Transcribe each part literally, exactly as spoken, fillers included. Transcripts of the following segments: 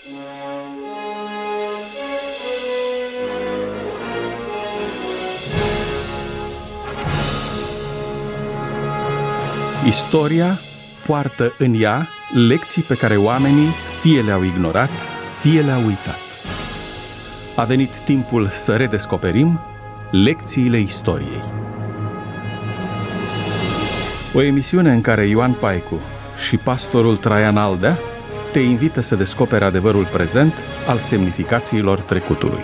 Istoria poartă în ea lecții pe care oamenii fie le-au ignorat, fie le-au uitat. A venit timpul să redescoperim lecțiile istoriei. O emisiune în care Ioan Paicu și pastorul Traian Aldea te invită să descoperi adevărul prezent al semnificațiilor trecutului.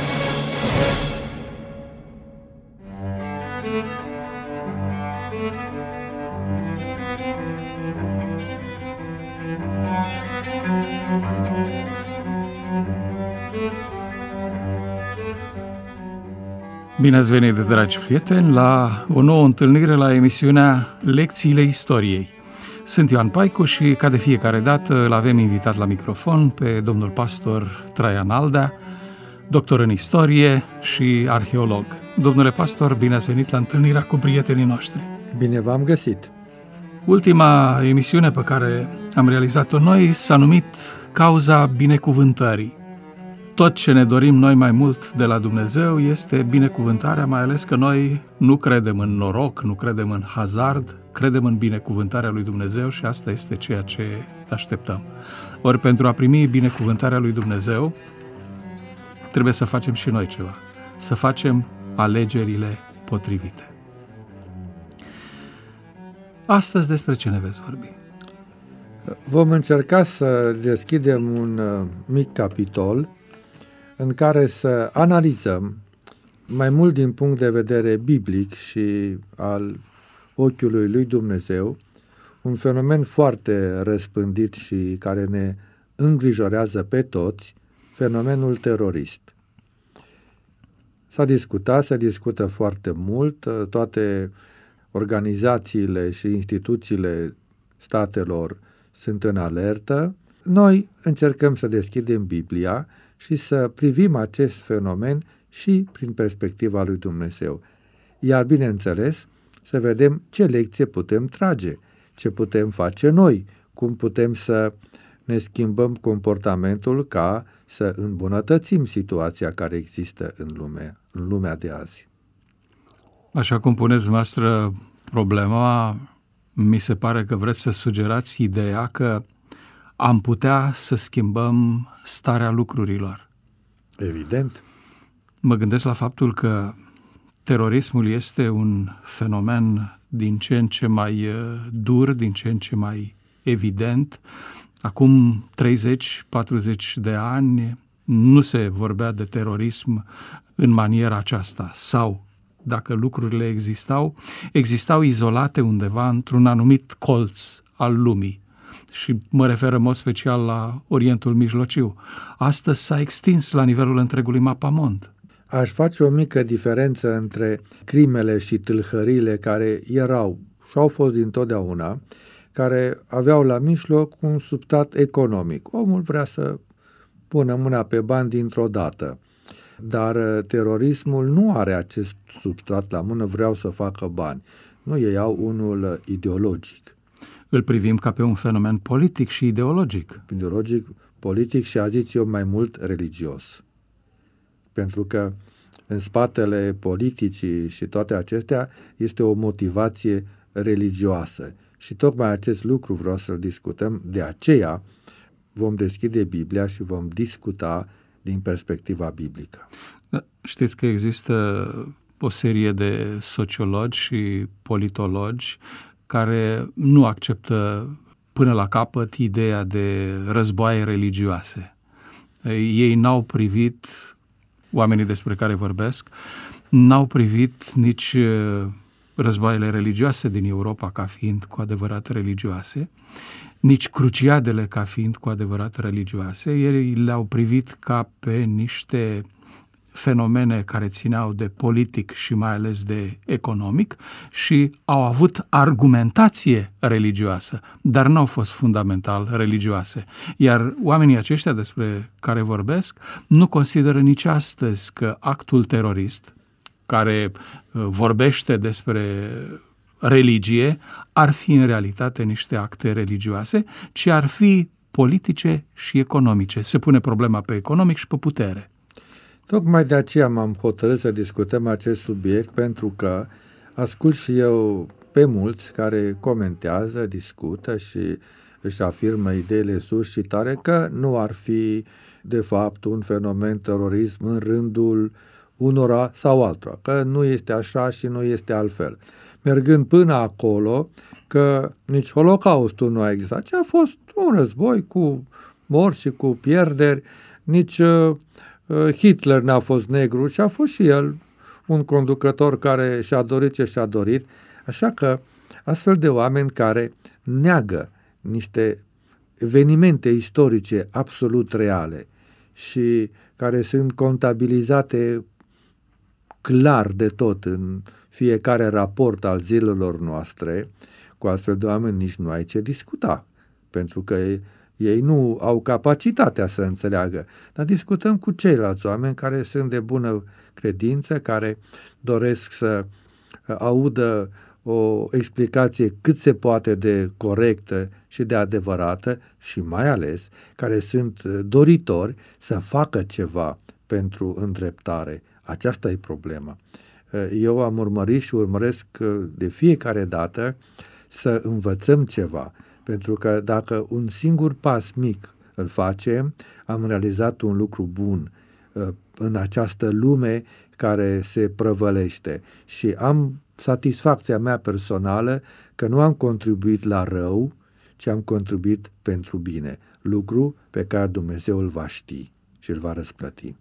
Bine ați venit, dragi prieteni, la o nouă întâlnire la emisiunea Lecțiile Istoriei. Sunt Ioan Paicu și, ca de fiecare dată, îl avem invitat la microfon pe domnul pastor Traian Aldea, doctor în istorie și arheolog. Domnule pastor, bine ați venit la întâlnirea cu prietenii noștri. Bine v-am găsit! Ultima emisiune pe care am realizat-o noi s-a numit Cauza binecuvântării. Tot ce ne dorim noi mai mult de la Dumnezeu este binecuvântarea, mai ales că noi nu credem în noroc, nu credem în hazard, credem în binecuvântarea lui Dumnezeu și asta este ceea ce așteptăm. Ori pentru a primi binecuvântarea lui Dumnezeu, trebuie să facem și noi ceva, să facem alegerile potrivite. Astăzi despre ce ne veți vorbi? Vom încerca să deschidem un mic capitol în care să analizăm mai mult din punct de vedere biblic și al ochiului lui Dumnezeu un fenomen foarte răspândit și care ne îngrijorează pe toți, fenomenul terorist. S-a discutat, se discută foarte mult, toate organizațiile și instituțiile statelor sunt în alertă. Noi încercăm să deschidem Biblia și să privim acest fenomen și prin perspectiva lui Dumnezeu. Iar, bineînțeles, să vedem ce lecție putem trage, ce putem face noi, cum putem să ne schimbăm comportamentul ca să îmbunătățim situația care există în lume, în lumea de azi. Așa cum puneți noastră problema, mi se pare că vreți să sugerați ideea că am putea să schimbăm starea lucrurilor. Evident. Mă gândesc la faptul că terorismul este un fenomen din ce în ce mai dur, din ce în ce mai evident. Acum treizeci patruzeci de ani nu se vorbea de terorism în maniera aceasta sau, dacă lucrurile existau, existau izolate undeva într-un anumit colț al lumii. Și mă refer în mod special la Orientul Mijlociu. Astăzi s-a extins la nivelul întregului mapamond. Aș face o mică diferență între crimele și tâlhăriile care erau și au fost dintotdeauna, care aveau la mijloc un substrat economic. Omul vrea să pună mâna pe bani dintr-o dată, dar terorismul nu are acest substrat la mână, vreau să facă bani. Nu, ei au unul ideologic. Îl privim ca pe un fenomen politic și ideologic. Ideologic, politic și, a zis eu, mai mult religios. Pentru că în spatele politicii și toate acestea este o motivație religioasă. Și tocmai acest lucru vreau să-l discutăm, de aceea vom deschide Biblia și vom discuta din perspectiva biblică. Știți că există o serie de sociologi și politologi care nu acceptă până la capăt ideea de războaie religioase. Ei n-au privit, oamenii despre care vorbesc, n-au privit nici războaiele religioase din Europa ca fiind cu adevărat religioase, nici cruciadele ca fiind cu adevărat religioase. Ei le-au privit ca pe niște fenomene care țineau de politic și mai ales de economic și au avut argumentație religioasă, dar nu au fost fundamental religioase. Iar oamenii aceștia despre care vorbesc nu consideră nici astăzi că actul terorist, care vorbește despre religie, ar fi în realitate niște acte religioase, ci ar fi politice și economice. Se pune problema pe economic și pe putere. Tocmai de aceea m-am hotărât să discutăm acest subiect, pentru că ascult și eu pe mulți care comentează, discută și își afirmă ideile sus și tare că nu ar fi de fapt un fenomen terorism în rândul unora sau altora, că nu este așa și nu este altfel. Mergând până acolo că nici Holocaustul nu a existat, ci a fost un război cu morți și cu pierderi, nici uh, Hitler n-a fost negru, ci a fost și el un conducător care și-a dorit ce și-a dorit, așa că astfel de oameni care neagă niște evenimente istorice absolut reale și care sunt contabilizate clar de tot în fiecare raport al zilelor noastre, cu astfel de oameni nici nu ai ce discuta, pentru că ei nu au capacitatea să înțeleagă. Dar discutăm cu ceilalți oameni care sunt de bună credință, care doresc să audă o explicație cât se poate de corectă și de adevărată și mai ales care sunt doritori să facă ceva pentru îndreptare. Aceasta e problema. Eu am urmărit și urmăresc de fiecare dată să învățăm ceva, pentru că dacă un singur pas mic îl facem, am realizat un lucru bun în această lume care se prăvălește și am satisfacția mea personală că nu am contribuit la rău, ci am contribuit pentru bine, lucru pe care Dumnezeu îl va ști și îl va răsplăti.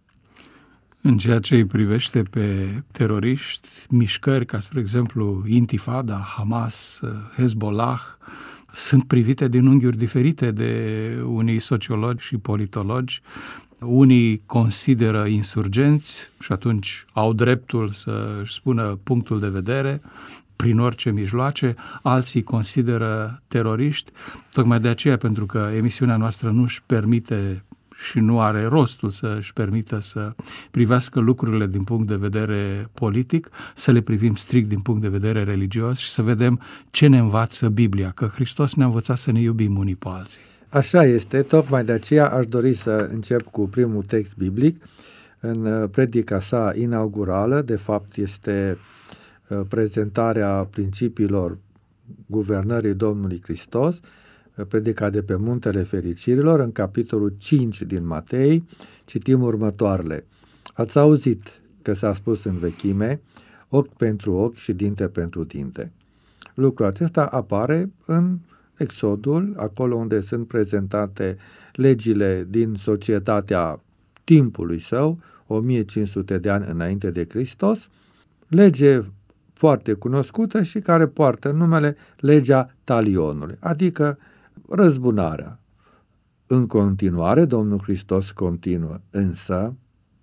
În ceea ce îi privește pe teroriști, mișcări ca, spre exemplu, Intifada, Hamas, Hezbollah, sunt privite din unghiuri diferite de unii sociologi și politologi. Unii consideră insurgenți și atunci au dreptul să-și spună punctul de vedere prin orice mijloace, alții consideră teroriști. Tocmai de aceea, pentru că emisiunea noastră nu își permite și nu are rostul să își permită să privească lucrurile din punct de vedere politic, să le privim strict din punct de vedere religios și să vedem ce ne învață Biblia, că Hristos ne-a învățat să ne iubim unii pe alții. Așa este, tocmai de aceea aș dori să încep cu primul text biblic. În predica sa inaugurală, de fapt este prezentarea principiilor guvernării Domnului Hristos, predica de pe Muntele Fericirilor, în capitolul cinci din Matei, citim următoarele. Ați auzit că s-a spus în vechime, ochi pentru ochi și dinte pentru dinte. Lucrul acesta apare în Exodul, acolo unde sunt prezentate legile din societatea timpului său, o mie cinci sute de ani înainte de Hristos, lege foarte cunoscută și care poartă numele legea talionului, adică răzbunarea. În continuare, Domnul Hristos continuă, însă,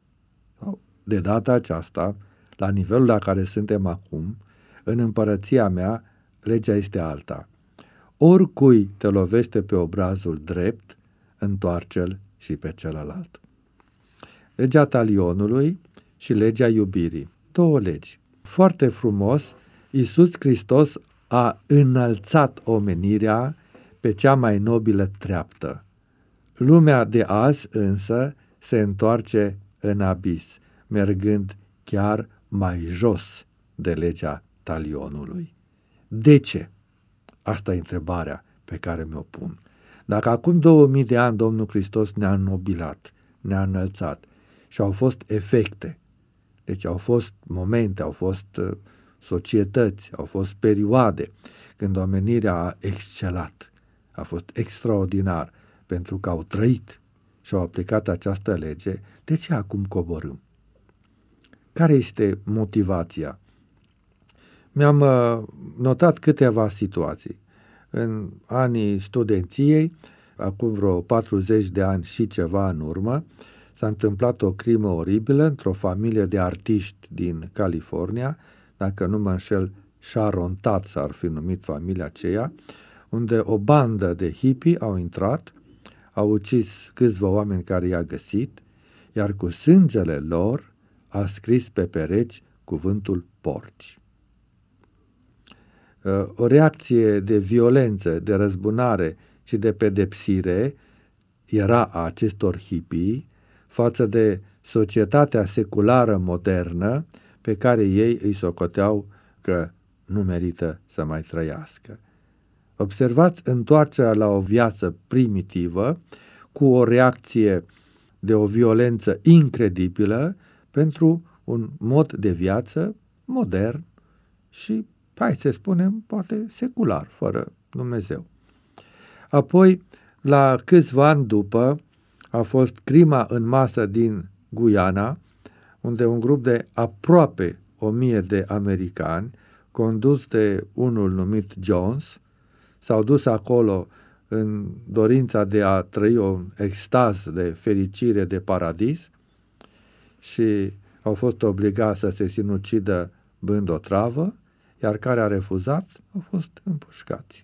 de data aceasta, la nivelul la care suntem acum, în împărăția mea, legea este alta. Oricui te lovește pe obrazul drept, întoarce-l și pe celălalt. Legea talionului și legea iubirii. Două legi. Foarte frumos, Iisus Hristos a înălțat omenirea pe cea mai nobilă treaptă. Lumea de azi însă se întoarce în abis, mergând chiar mai jos de legea talionului. De ce? Asta e întrebarea pe care mi-o pun. Dacă acum două mii de ani Domnul Hristos ne-a înnobilat, ne-a înălțat și au fost efecte, deci au fost momente, au fost societăți, au fost perioade când omenirea a excelat, a fost extraordinar pentru că au trăit și au aplicat această lege, de ce acum coborâm? Care este motivația? Mi-am notat câteva situații. În anii studenției, acum vreo patruzeci de ani și ceva în urmă, s-a întâmplat o crimă oribilă într-o familie de artiști din California, dacă nu mă înșel, Sharon Tate s-ar fi numit familia aceea, unde o bandă de hippie au intrat, au ucis câțiva oameni care i-a găsit, iar cu sângele lor a scris pe pereți cuvântul porci. O reacție de violență, de răzbunare și de pedepsire era a acestor hippii față de societatea seculară modernă pe care ei îi socoteau că nu merită să mai trăiască. Observați întoarcerea la o viață primitivă cu o reacție de o violență incredibilă pentru un mod de viață modern și, hai să spunem, poate secular, fără Dumnezeu. Apoi, la câțiva ani după, a fost crima în masă din Guyana, unde un grup de aproape o mie de americani, condus de unul numit Jones, s-au dus acolo în dorința de a trăi un extaz de fericire de paradis și au fost obligați să se sinucidă bând o travă, iar care a refuzat au fost împușcați.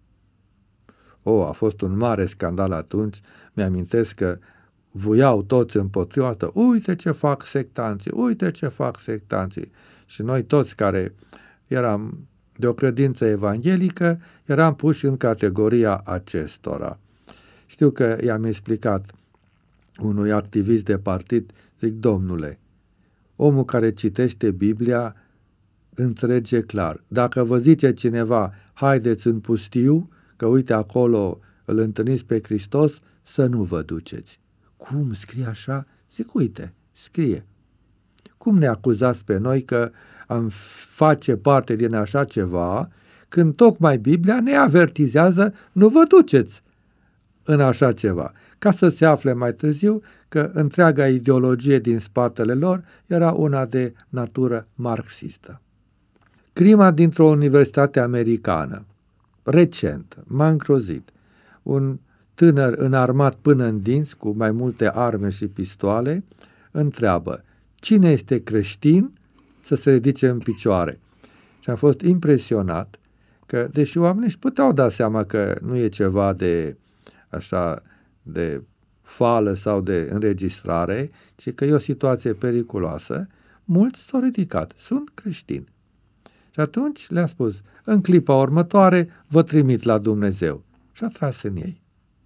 O, a fost un mare scandal atunci, mi-amintesc că vuiau toți împotriva, uite ce fac sectanții, uite ce fac sectanții. Și noi toți care eram de o credință evanghelică, eram puși în categoria acestora. Știu că i-am explicat unui activist de partid, zic, domnule, omul care citește Biblia înțelege clar. Dacă vă zice cineva, haideți în pustiu, că uite acolo îl întâlniți pe Hristos, să nu vă duceți. Cum scrie așa? Zic, uite, scrie. Cum ne acuzați pe noi că am face parte din așa ceva, când tocmai Biblia ne avertizează, nu vă duceți în așa ceva, ca să se afle mai târziu că întreaga ideologie din spatele lor era una de natură marxistă. Crima dintr-o universitate americană, recent, m-a îngrozit. Un tânăr înarmat până în dinți, cu mai multe arme și pistoale, întreabă, cine este creștin să se ridice în picioare? Și am fost impresionat că, deși oamenii își puteau da seama că nu e ceva de așa de fală sau de înregistrare, ci că e o situație periculoasă, mulți s-au ridicat, sunt creștini. Și atunci le-am spus, în clipa următoare vă trimit la Dumnezeu. Și a tras în ei.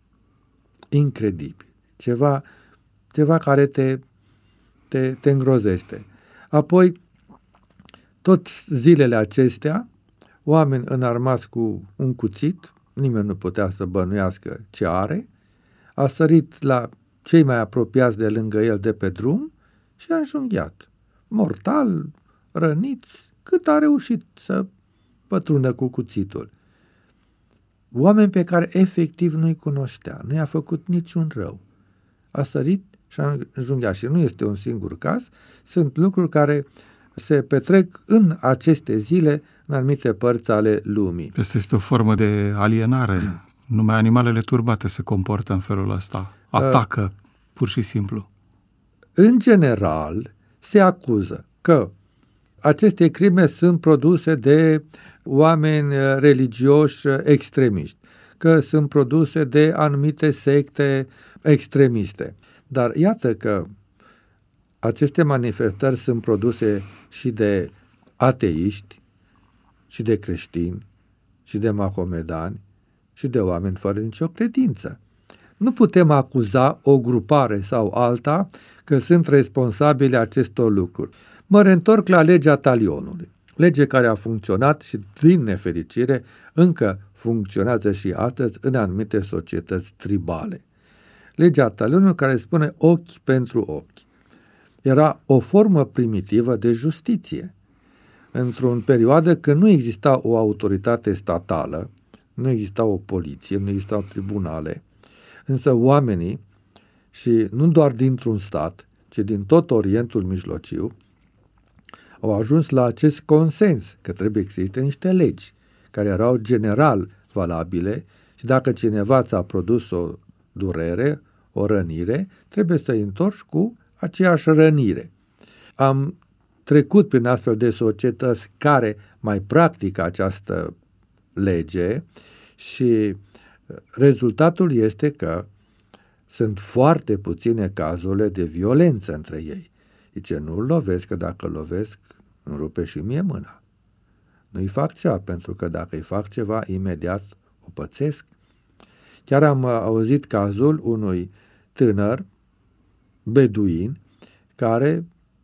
Incredibil. Ceva, ceva care te, te, te îngrozește. Apoi, tot zilele acestea, oameni înarmați cu un cuțit, nimeni nu putea să bănuiască ce are, a sărit la cei mai apropiați de lângă el de pe drum și a înjunghiat. Mortal, răniți, cât a reușit să pătrundă cu cuțitul. Oameni pe care efectiv nu-i cunoștea, nu i-a făcut niciun rău. A sărit și a înjunghiat. Și nu este un singur caz, sunt lucruri care se petrec în aceste zile în anumite părți ale lumii. Asta este o formă de alienare. Numai animalele turbate se comportă în felul ăsta. Atacă, uh, pur și simplu. În general, se acuză că aceste crime sunt produse de oameni religioși extremiști, că sunt produse de anumite secte extremiste. Dar iată că aceste manifestări sunt produse și de ateiști, și de creștini, și de mahomedani, și de oameni fără nicio credință. Nu putem acuza o grupare sau alta că sunt responsabili acestor lucruri. Mă reîntorc la legea talionului, lege care a funcționat și, din nefericire, încă funcționează și astăzi în anumite societăți tribale. Legea talionului care spune ochi pentru ochi. Era o formă primitivă de justiție. Într-o perioadă când nu exista o autoritate statală, nu exista o poliție, nu existau tribunale, însă oamenii, și nu doar dintr-un stat, ci din tot Orientul Mijlociu, au ajuns la acest consens că trebuie să existe niște legi care erau general valabile și dacă cineva ți-a produs o durere, o rănire, trebuie să-i întorci cu aceeași rănire. Am trecut prin astfel de societăți care mai practică această lege și rezultatul este că sunt foarte puține cazurile de violență între ei. Zice, nu-l lovesc, că dacă îl lovesc, îmi rupe și mie mâna. Nu-i fac ceva, pentru că dacă îi fac ceva, imediat o pățesc. Chiar am auzit cazul unui tânăr beduin care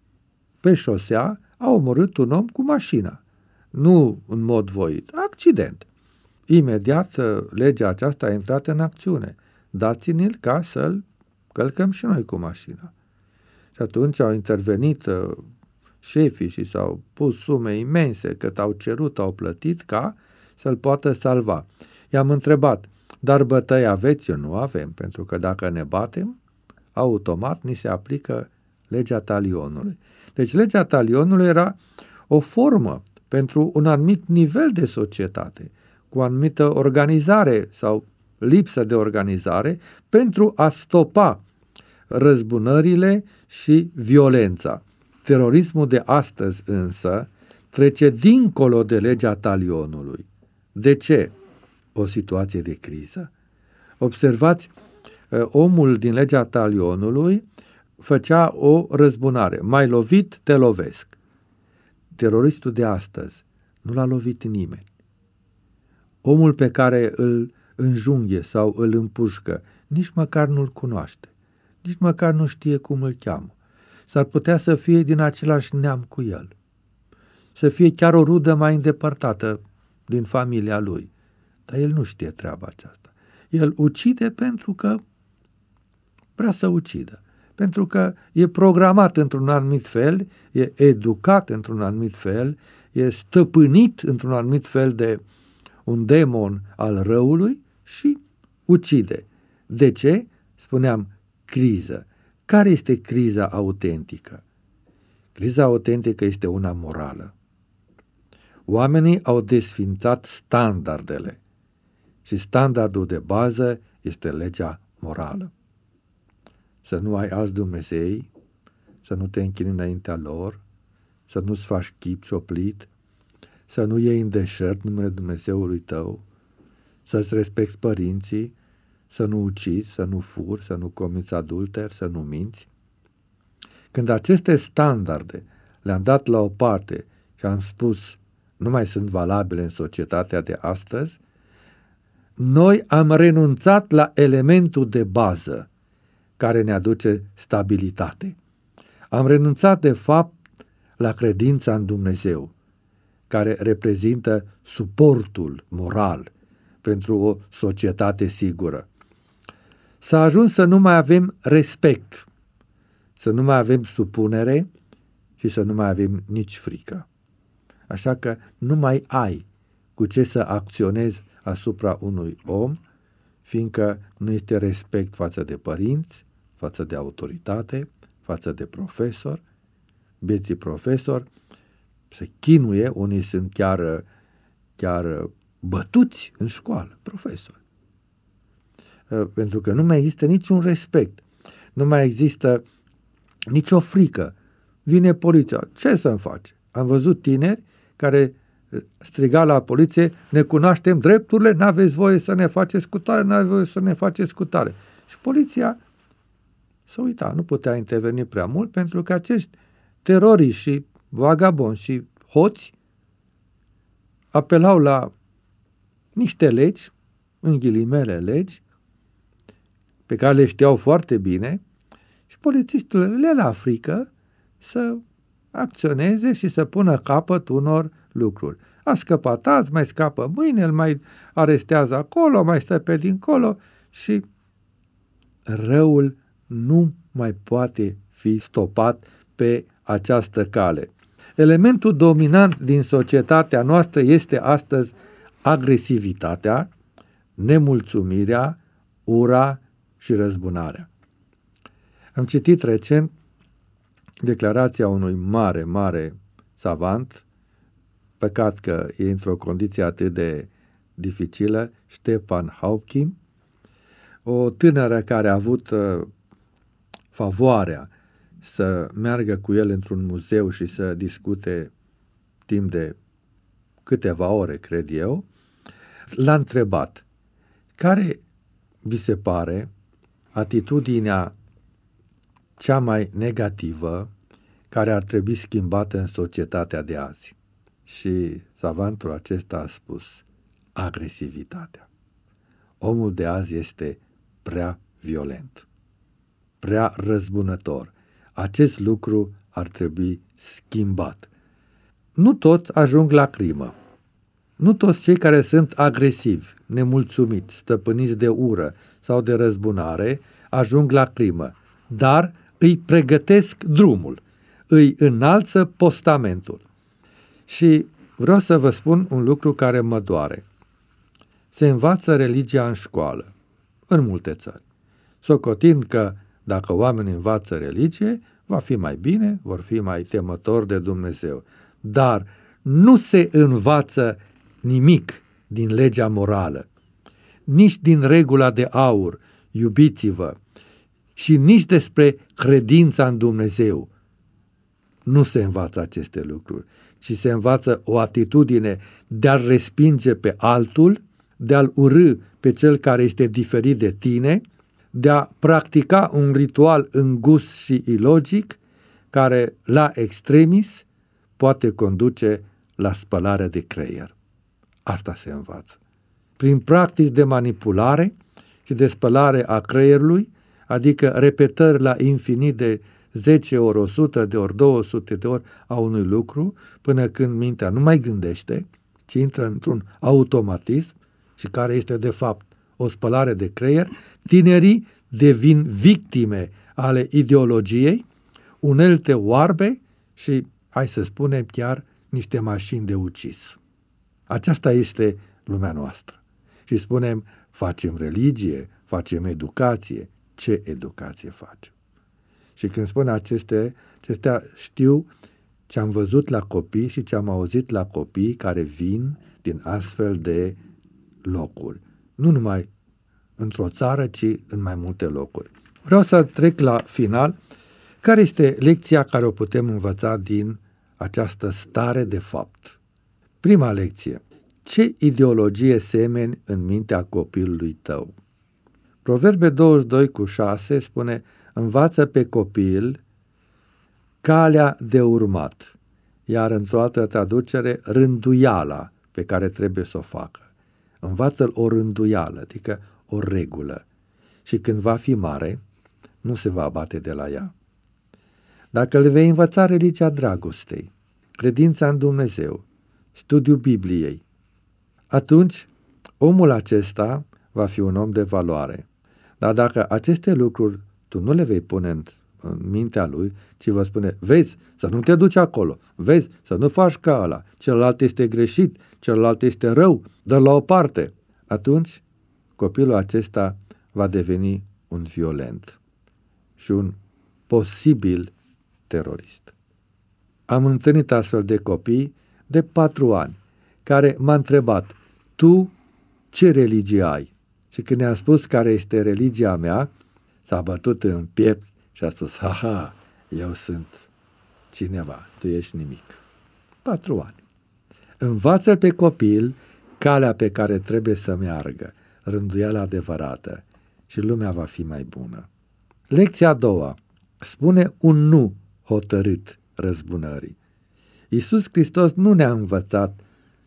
pe șosea a omorât un om cu mașina. Nu în mod voit, accident. Imediat legea aceasta a intrat în acțiune. Dați-ne-l ca să-l călcăm și noi cu mașina. Și atunci au intervenit șefii și s-au pus sume imense, cât au cerut, au plătit ca să-l poată salva. I-am întrebat, dar bătăi aveți? Eu nu avem, pentru că dacă ne batem, automat ni se aplică legea talionului. Deci legea talionului era o formă pentru un anumit nivel de societate, cu o anumită organizare sau lipsă de organizare, pentru a stopa răzbunările și violența. Terorismul de astăzi însă trece dincolo de legea talionului. De ce? O situație de criză. Observați, omul din legea talionului făcea o răzbunare. M-ai lovit, te lovesc. Teroristul de astăzi nu l-a lovit nimeni. Omul pe care îl înjunghe sau îl împușcă, nici măcar nu-l cunoaște. Nici măcar nu știe cum îl cheamă. S-ar putea să fie din același neam cu el. Să fie chiar o rudă mai îndepărtată din familia lui. Dar el nu știe treaba aceasta. El ucide pentru că vrea să ucidă. Pentru că e programat într-un anumit fel, e educat într-un anumit fel, e stăpânit într-un anumit fel de un demon al răului și ucide. De ce? Spuneam, criză. Care este criza autentică? Criza autentică este una morală. Oamenii au desfințat standardele și standardul de bază este legea morală. Să nu ai alți Dumnezei, să nu te închini înaintea lor, să nu-ți faci chip cioplit, să nu iei în deșert numele Dumnezeului tău, să-ți respecti părinții, să nu ucizi, să nu furi, să nu comiți adulter, să nu minți. Când aceste standarde le-am dat la o parte și am spus nu mai sunt valabile în societatea de astăzi, noi am renunțat la elementul de bază care ne aduce stabilitate. Am renunțat, de fapt, la credința în Dumnezeu, care reprezintă suportul moral pentru o societate sigură. S-a ajuns să nu mai avem respect, să nu mai avem supunere și să nu mai avem nici frică. Așa că nu mai ai cu ce să acționezi asupra unui om, fiindcă nu este respect față de părinți, față de autoritate, față de profesor. Bieții profesori se chinuie, unii sunt chiar, chiar bătuți în școală, profesori. Pentru că nu mai există niciun respect, nu mai există nicio frică. Vine poliția, ce să-mi faci? Am văzut tineri care striga la poliție, ne cunoaștem drepturile, n-aveți voie să ne faceți scutare, n-aveți voie să ne faceți scutare. Și poliția s-a uitat, nu putea interveni prea mult, pentru că acești teroriști și vagabonzi și hoți apelau la niște legi, în ghilimele legi, pe care le știau foarte bine, și polițistul le la frică să acționeze și să pună capăt unor lucruri. A scăpat azi, mai scapă mâine, îl mai arestează acolo, mai stă pe dincolo și răul nu mai poate fi stopat pe această cale. Elementul dominant din societatea noastră este astăzi agresivitatea, nemulțumirea, ura și răzbunarea. Am citit recent declarația unui mare, mare savant, păcat că e într-o condiție atât de dificilă, Stefan Hawking, o tânără care a avut uh, favoarea să meargă cu el într-un muzeu și să discute timp de câteva ore, cred eu, l-a întrebat, care vi se pare atitudinea cea mai negativă care ar trebui schimbată în societatea de azi? Și savantul acesta a spus agresivitatea. omul de azi este prea violent, prea răzbunător. Acest lucru ar trebui schimbat. Nu toți ajung la crimă. Nu toți cei care sunt agresivi, nemulțumiți, stăpâniți de ură sau de răzbunare ajung la crimă, dar îi pregătesc drumul, îi înalță postamentul. Și vreau să vă spun un lucru care mă doare. Se învață religia în școală, în multe țări, socotind că dacă oamenii învață religie, va fi mai bine, vor fi mai temători de Dumnezeu. Dar nu se învață nimic din legea morală, nici din regula de aur, iubiți-vă, și nici despre credința în Dumnezeu. Nu se învață aceste lucruri, ci se învață o atitudine de a-l respinge pe altul, de a-l urî pe cel care este diferit de tine, de a practica un ritual îngust și ilogic, care la extremis poate conduce la spălare de creier. Asta se învață. Prin practici de manipulare și de spălare a creierului, adică repetări la infinit de zece ori, o sută de ori, două sute de ori a unui lucru, până când mintea nu mai gândește, ci intră într-un automatism și care este de fapt o spălare de creier, tinerii devin victime ale ideologiei, unelte oarbe și, hai să spunem, chiar niște mașini de ucis. Aceasta este lumea noastră. Și spunem, facem religie, facem educație. Ce educație facem? Și când spun aceste, acestea, știu ce am văzut la copii și ce am auzit la copii care vin din astfel de locuri. Nu numai într-o țară, ci în mai multe locuri. Vreau să trec la final. Care este lecția care o putem învăța din această stare de fapt? Prima lecție. Ce ideologie semeni în mintea copilului tău? Proverbe douăzeci și doi cu șase spune: învață pe copil calea de urmat, iar într-o altă traducere, rânduiala pe care trebuie să o facă. Învață-l o rânduială, adică o regulă. Și când va fi mare, nu se va abate de la ea. Dacă le vei învăța religia dragostei, credința în Dumnezeu, studiul Bibliei, atunci omul acesta va fi un om de valoare. Dar dacă aceste lucruri tu nu le vei pune în, în mintea lui, ci vă spune, vezi, să nu te duci acolo, vezi, să nu faci ca ăla, celălalt este greșit, celălalt este rău, dă la o parte, atunci copilul acesta va deveni un violent și un posibil terorist. Am întâlnit astfel de copii de patru ani, care m-a întrebat, tu ce religie ai? Și când i-am spus care este religia mea, s-a bătut în piept și a spus, ha-ha, eu sunt cineva, tu ești nimic. Patru ani. Învață-l pe copil calea pe care trebuie să meargă, rânduiala adevărată, și lumea va fi mai bună. Lecția a doua. Spune un nu hotărât răzbunării. Iisus Hristos nu ne-a învățat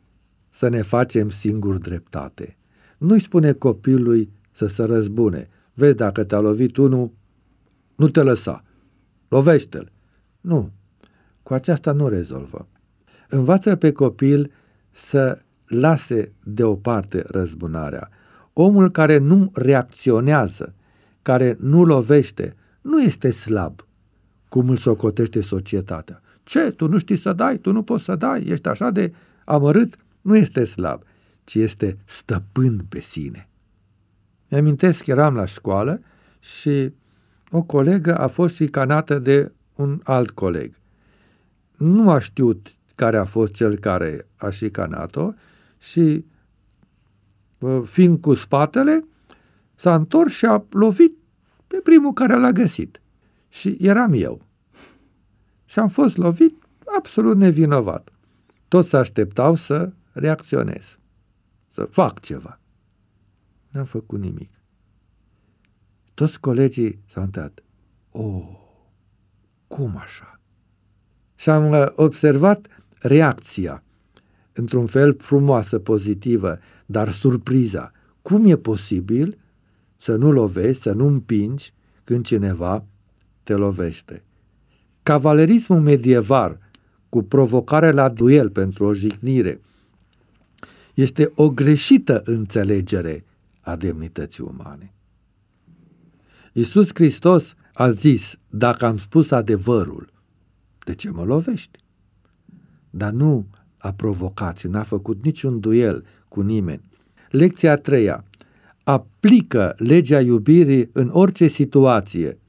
să ne facem singuri dreptate. Nu-i spune copilului să se răzbune. Vezi, dacă te-a lovit unul, nu te lăsa. Lovește-l. Nu. Cu aceasta nu rezolvă. Învață pe copil să lase deoparte răzbunarea. Omul care nu reacționează, care nu lovește, nu este slab, cum îl socotește societatea. Ce? Tu nu știi să dai? Tu nu poți să dai? Ești așa de amărât? Nu este slab, ci este stăpân pe sine. Mi-amintesc că eram la școală și o colegă a fost șicanată de un alt coleg. Nu a știut care a fost cel care a șicanat-o și, fiind cu spatele, s-a întors și a lovit pe primul care l-a găsit. Și eram eu. Și am fost lovit absolut nevinovat. Toți se așteptau să reacționez, să fac ceva. N-am făcut nimic. Toți colegii s-au întrebat, oh, cum așa? Și am observat reacția, într-un fel frumoasă, pozitivă, dar surpriza. Cum e posibil să nu lovești, să nu împingi când cineva te lovește? Cavalerismul medieval, cu provocare la duel pentru o jignire, este o greșită înțelegere a demnității umane. Iisus Hristos a zis, dacă am spus adevărul, de ce mă lovești? Dar nu a provocat și n-a făcut niciun duel cu nimeni. Lecția a treia. Aplică legea iubirii în orice situație.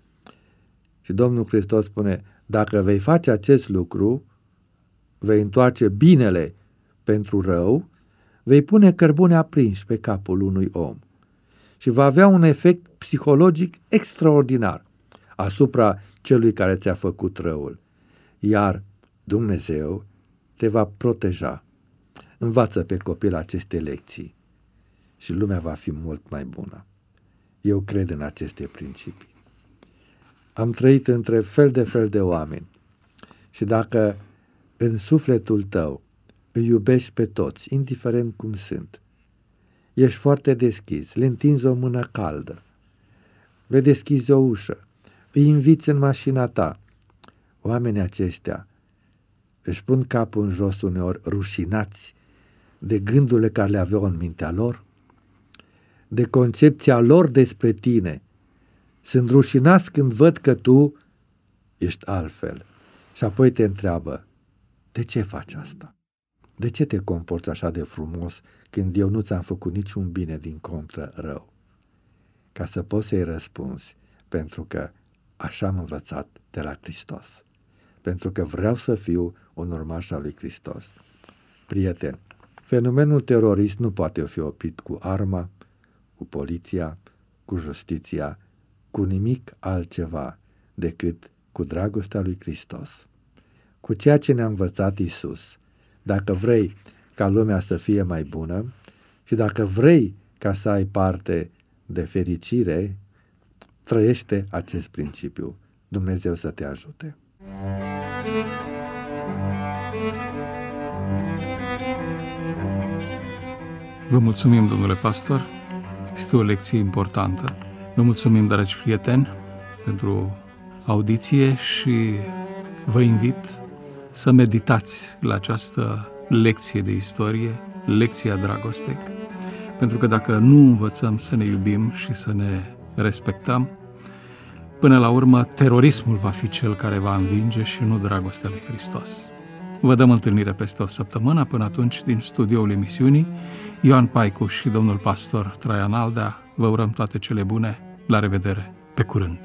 Și Domnul Hristos spune, dacă vei face acest lucru, vei întoarce binele pentru rău, vei pune cărbune aprinși pe capul unui om și va avea un efect psihologic extraordinar asupra celui care ți-a făcut răul. Iar Dumnezeu te va proteja. Învață pe copil aceste lecții și lumea va fi mult mai bună. Eu cred în aceste principii. Am trăit între fel de fel de oameni și dacă în sufletul tău îi iubești pe toți, indiferent cum sunt, ești foarte deschis, le întinzi o mână caldă, le deschizi o ușă, îi inviți în mașina ta, oamenii aceștia își pun capul în jos uneori rușinați de gândurile care le aveau în mintea lor, de concepția lor despre tine. Sunt rușinați când văd că tu ești altfel. Și apoi te întreabă, de ce faci asta? De ce te comporți așa de frumos când eu nu ți-am făcut niciun bine, din contră rău? Ca să poți să-i răspunzi, pentru că așa am învățat de la Hristos. Pentru că vreau să fiu un urmaș al lui Hristos. Prieten, fenomenul terorist nu poate fi oprit cu arma, cu poliția, cu justiția, cu nimic altceva decât cu dragostea lui Hristos. Cu ceea ce ne-a învățat Iisus. Dacă vrei ca lumea să fie mai bună și dacă vrei ca să ai parte de fericire, trăiește acest principiu. Dumnezeu să te ajute. Vă mulțumim, domnule pastor. Este o lecție importantă. Vă mulțumim, dragi prieteni, pentru audiție și vă invit să meditați la această lecție de istorie, lecția dragostei. Pentru că dacă nu învățăm să ne iubim și să ne respectăm, până la urmă terorismul va fi cel care va învinge și nu dragostea lui Hristos. Vă dăm întâlnire peste o săptămână. Până atunci, din studioul emisiunii, Ioan Paicu și domnul pastor Traian Aldea vă urăm toate cele bune. La revedere! Pe curând!